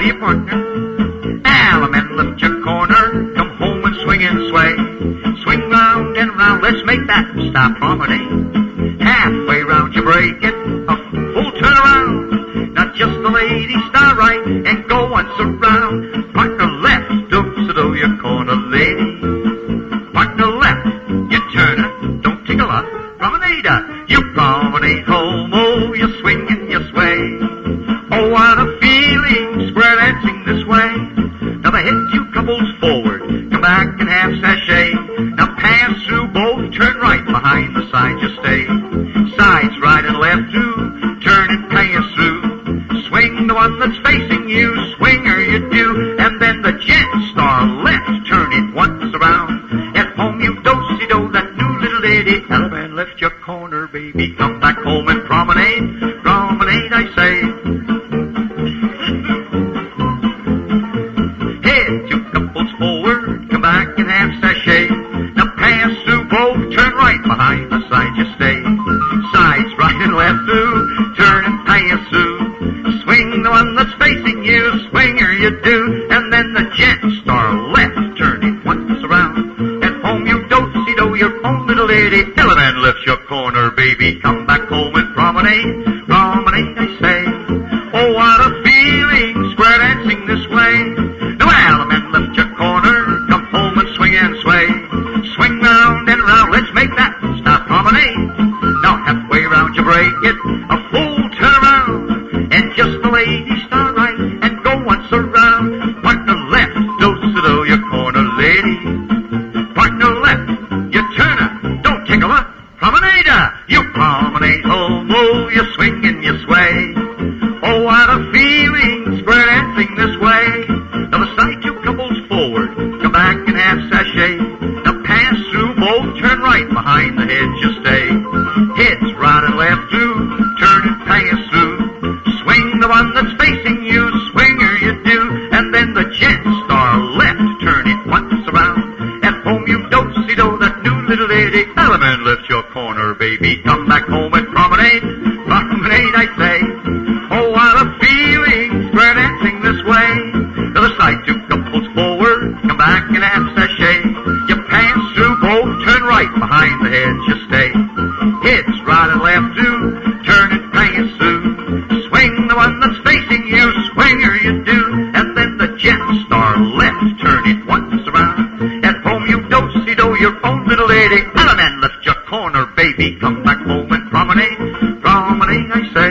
to your partner. Allemande, lift your corner, come home and swing and sway. Swing round and round, let's make that stop promenade. Halfway round you break it, a full turn around. Not just the lady, star right, and go once around. Partner left, do your corner lady. Partner left, you turn her, don't tickle her. Promenade, you promenade home, oh, you swing and you sway. Oh, what a feeling, square dancing this way. Now the head two couples forward, come back and half sashay. Now pass through both, turn right behind the side you stay. Sides right and left through, turn and pass through. Swing the one that's facing you, swinger you do. And then the gent star left, turn it once around. At home you do-si-do, that new little lady. Allemande, lift your corner, baby, come back home and promenade. Promenade, I say. Head two couples forward, come back and half sashay. Now pass through both, turn right behind the side you stay. Sides right and left through, turn and pass through. Swing the one that's facing you, swinger you do. And then the gent star left, turn it once around. At home you do-si-do, your own little lady. Allemande, lift your corner, baby, come back home and promenade. Promenade, I say. Oh, what a feeling, square dancing this way. Now Allemande, lift your corner, come home and swing and sway. Swing round and round, let's make that stop promenade. Now halfway round you break it, a full turn around. And just the lady star right, and go once around. Partner left, do-si-do, your corner lady. Partner left, you turn her, don't tickle her. Promenade, you promenade home, oh, you swing and you sway. Oh, what a feeling, square dancing this way. Now the side two couples forward, come back and half sashay. Now pass through both, turn right behind the head you stay. Heads right and left through, turn and pass through. Swing the one that's facing you, swinger you do. And then the gent star left, turn it once around. At home you do-si-do, that new little lady. Allemande, lift your corner, baby, come back home and promenade. Promenade, I say. Oh, what a feeling, square dancing this way. To the side two couples forward, come back and half sashay. You pass through both, turn right behind the head you stay. Heads right and left through, turn and pass through. Swing the one that's facing you, swinger you do. And then the gent star left, turn it once around. At home you do-si-do, your own little lady. Allemande, lift your corner, baby, come back home and promenade. Promenade, I say.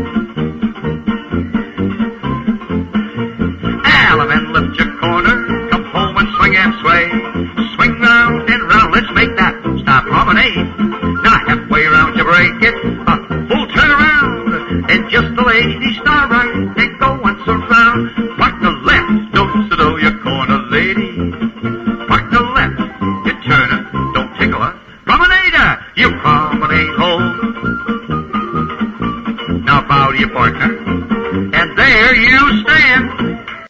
Allemande, lift your corner, come home and swing and sway. Swing round and round, let's make that stop promenade. Now halfway round you break it, a full turn around. And just the lady star right, and go once around. Partner left, do-si-do, your corner lady. Partner left, you turn her, don't tickle her. Promenade, you promenade home. Now bow to your partner, and there you stand.